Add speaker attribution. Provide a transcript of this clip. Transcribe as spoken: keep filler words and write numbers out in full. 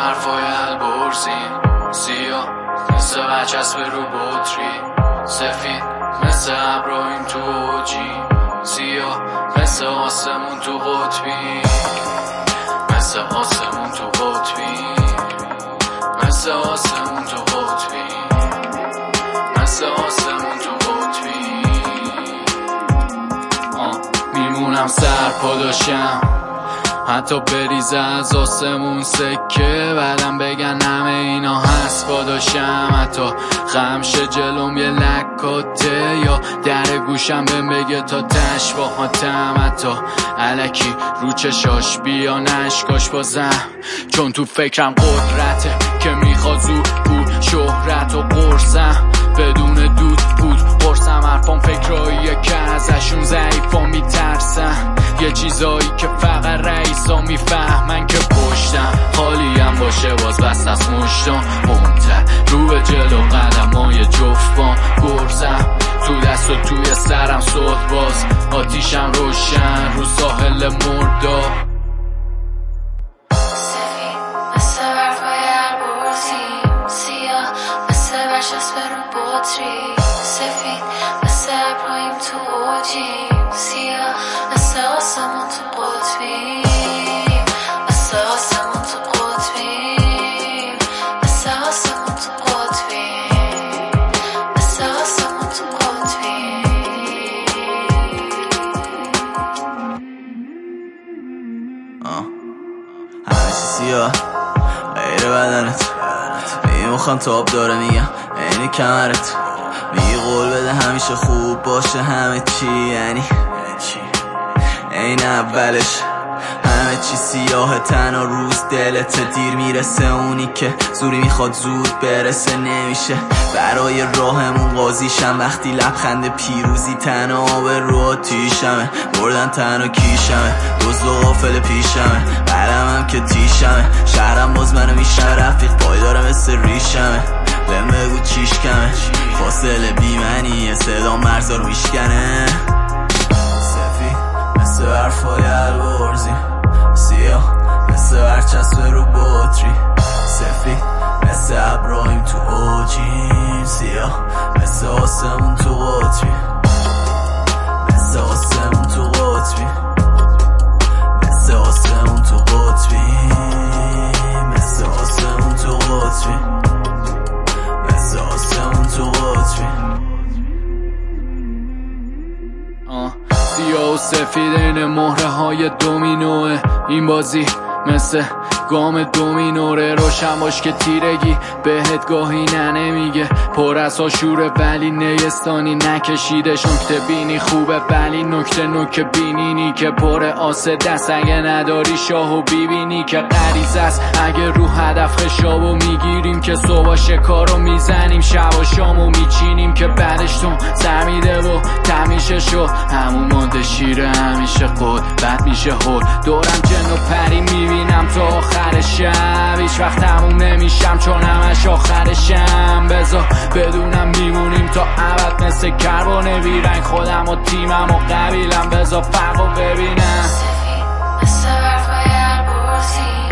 Speaker 1: حرفای البرزین، سیاه مثل برچسب رو بطری، سفید مثل ابراهیم تو اوجی، سیاه مثل آسمون تو قطبی، مثل آسمون تو قطبی، مثل آسمون تو قطبی، مثل آسمون تو قطبی. میمونم سر پاداشم حتی بریزه از آسمون سکه، بعدم بگن همه اینا هست پاداشم، حتی خمشه جلوم یه لکاته یا در گوشم بهم بگه تا تش با حاتم، حتی علکی رو چشاش بیا نشکاش بازم، چون تو فکرم قدرته که میخواد زود بود شهرت و قرصم، بدون دود بود قرصم حرفام فکراییه که ازشون ضعیفا میترسن، یه چیزایی که فقط رئیسا میفهمن که پشتم خالیم باشه باز بست از مشتم، منتر رو به جلو قدمای جفتم، گرزم تو دست و توی سرم صد باز، آتیشم روشن رو ساحل مردا،
Speaker 2: سفید مثل برفای البرزین، سیاه مثل برچسب رو بطری، سفید مثل ابراهیم تو اوجی، سیاه مثل آسمون تو قطبی، مثل آسمون تو قطبی، مثل آسمون تو قطبی، مثل آسمون تو قطبی.
Speaker 3: همه چی سیاه غیر بدنت، میگی مخم تاب داره میگم اینی کمرت، میگی قول بده همیشه خوب باشه همه چی، یعنی این اولش همه چی سیاه تنها روز دلت دیر میرسه، اونی که زوری میخواد زود برسه نمیشه، برای راهمون قاضیشم وقتی لبخند پیروزی تنها آب رو آتیشمه، بردن تنها کیشمه دوز و غافل پیشمه، قلمم که تیشمه، شهرم باز منو میشنه رفیق پایداره مثل ریشمه، بهم بگو چیش کمه فاصله بیمنیه صدا مرزا رو میشکنه، سفید مثل برفای البرزین، سیاه مثل برچسب رو بطری، سفید مثل ابراهیم تو اوجیم، سیاه مثل آسمون تو قطبی، مثل آسمون تو قطبی، مثل آسمون تو قطبی، مثل آسمون تو قطبی، مثل آسمون تو قطبی.
Speaker 1: سیاه و سفید این مهره های دومینوه، این بازی مثل گام دومینوره، روشن باش که تیرگی بهت گاهی نه نمیگه، پر از آشوره ولی نیستانی نکشیدش، نکته بینی خوبه ولی نکته نکه بینینی که پر آسه دست، اگه نداری شاهو بیبینی که غریزه است، اگه رو هدف خشابو میگیریم که صبح شکارو میزنیم شب و شامو میچینیم که بعدش تون سر میده و تمیشه شو همون ماده شیره همیشه خود بد میشه هول، دورم جن و پری میبینم تا آخر شب، هیچ وقت تموم نمیشم چون همش آخرشم، بذار بدونم میمونیم تا ابد مثل کربن بیرنگ، خودم و تیمم و قبیلم بذار فرقو ببینم،
Speaker 2: سفید مثل برفای البرزین،